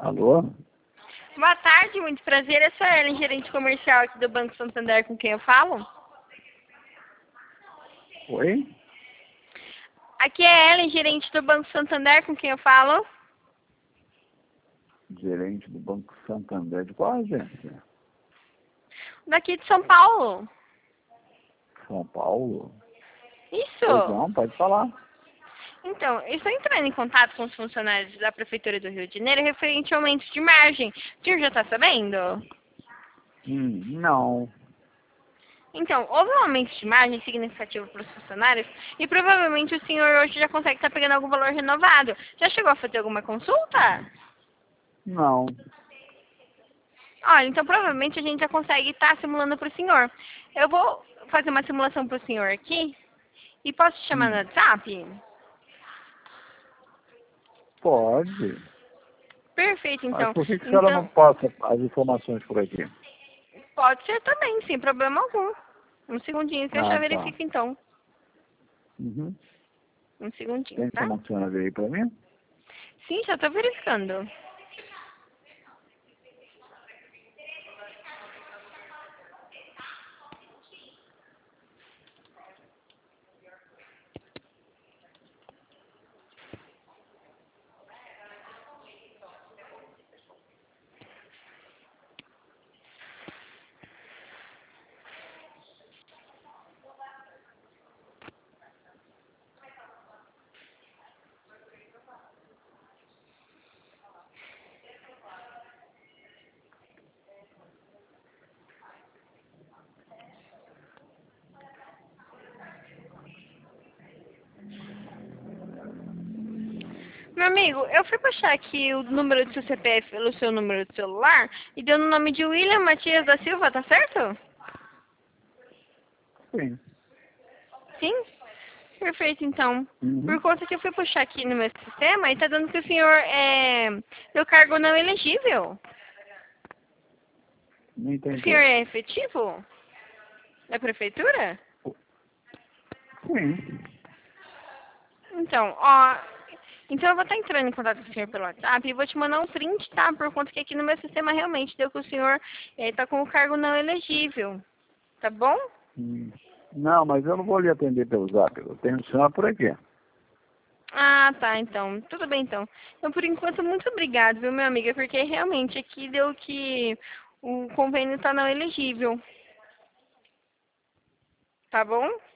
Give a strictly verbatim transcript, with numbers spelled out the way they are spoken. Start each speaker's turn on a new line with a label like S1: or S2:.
S1: Alô?
S2: Boa tarde, muito prazer. Eu sou a Ellen, gerente comercial aqui do Banco Santander, com quem eu falo.
S1: Oi?
S2: Aqui é a Ellen, gerente do Banco Santander, com quem eu falo.
S1: Gerente do Banco Santander. De qual agência?
S2: Daqui de São Paulo.
S1: São Paulo?
S2: Isso.
S1: Pois não, pode falar.
S2: Então, eu estou entrando em contato com os funcionários da Prefeitura do Rio de Janeiro referente ao aumento de margem. O senhor já está sabendo?
S1: Hum, não.
S2: Então, houve um aumento de margem significativo para os funcionários e provavelmente o senhor hoje já consegue estar pegando algum valor renovado. Já chegou a fazer alguma consulta?
S1: Não.
S2: Olha, então provavelmente a gente já consegue estar simulando para o senhor. Eu vou fazer uma simulação para o senhor aqui e posso te chamar no
S1: Hum,
S2: WhatsApp?
S1: pode.
S2: Perfeito,
S1: Mas
S2: então.
S1: por que, que a senhora não
S2: Então,
S1: passa as informações por aqui?
S2: pode ser também, sem problema algum. Um segundinho que eu já
S1: Ah, tá.
S2: verifico, então.
S1: Uhum.
S2: Um segundinho,
S1: Tem
S2: tá?
S1: informações aí pra mim?
S2: Sim, já estou verificando. Meu amigo, eu fui puxar aqui o número do seu C P F pelo seu número de celular e deu no nome de William Matias da Silva, tá certo?
S1: Sim.
S2: Sim? Perfeito, então.
S1: Uhum.
S2: Por conta que eu fui puxar aqui no meu sistema e tá dando que o senhor é do cargo não elegível.
S1: Não
S2: O senhor
S1: entendi.
S2: é efetivo da prefeitura?
S1: Sim.
S2: Então, ó, então eu vou estar entrando em contato com o senhor pelo WhatsApp e vou te mandar um print, tá? Por conta que aqui no meu sistema realmente deu que o senhor está com o cargo não elegível. Tá bom?
S1: Hum. Não, mas eu não vou lhe atender pelo zap. Eu tenho a senhora por aqui.
S2: Ah, tá, então. Tudo bem, então. Então, por enquanto, muito obrigado, viu, meu amigo? Porque realmente aqui deu que o convênio está não elegível. Tá bom?